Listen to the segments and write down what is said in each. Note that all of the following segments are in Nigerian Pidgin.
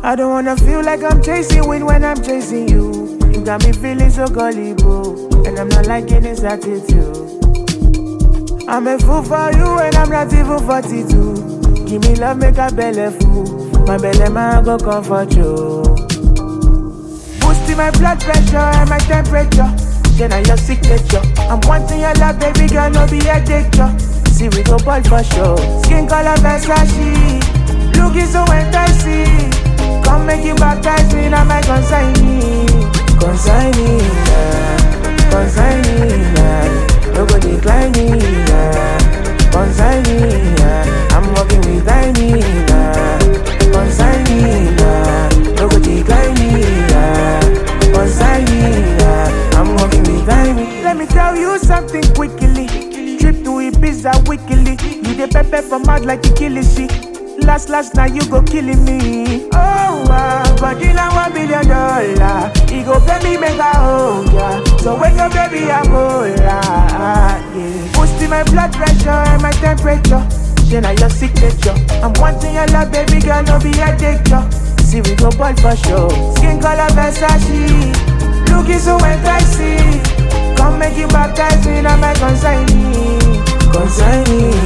I don't wanna feel like I'm chasing wind when I'm chasing you. You got me feeling so gullible, and I'm not liking this attitude. I'm a fool for you and I'm not even 42. Give me love, make a belly full. My belly man go comfort you. Boosting my blood pressure and my temperature. Then I your signature. I'm wanting your love, baby girl, no be a danger. See we go ball for sure. Skin color Versace, looking so enticing. Come make you baptize me, now my consignee. Consignee, consignee, no go decline me, consignee, I'm working with Tiny, consignee, no go decline me, consignee, I'm working with Tiny. Let me tell you something quickly. Trip to Ibiza weekly. You the pepper from mouth like you killing shit. Last now you go killing me. Oh, but you know $1 billion. He go pay me make a hold ya. So wake up baby I'm all yeah. Boosting my blood pressure and my temperature. Then I your signature. I'm wanting your love baby girl, no be a danger. See we go ball for sure. Skin color Versace, looking so enticing. Come make you baptize me, now my consignee. Consignee,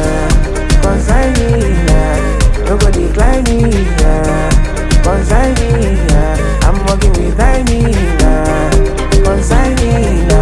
consignee, no go decline me, consignee, I'm working with Tiny, consignee.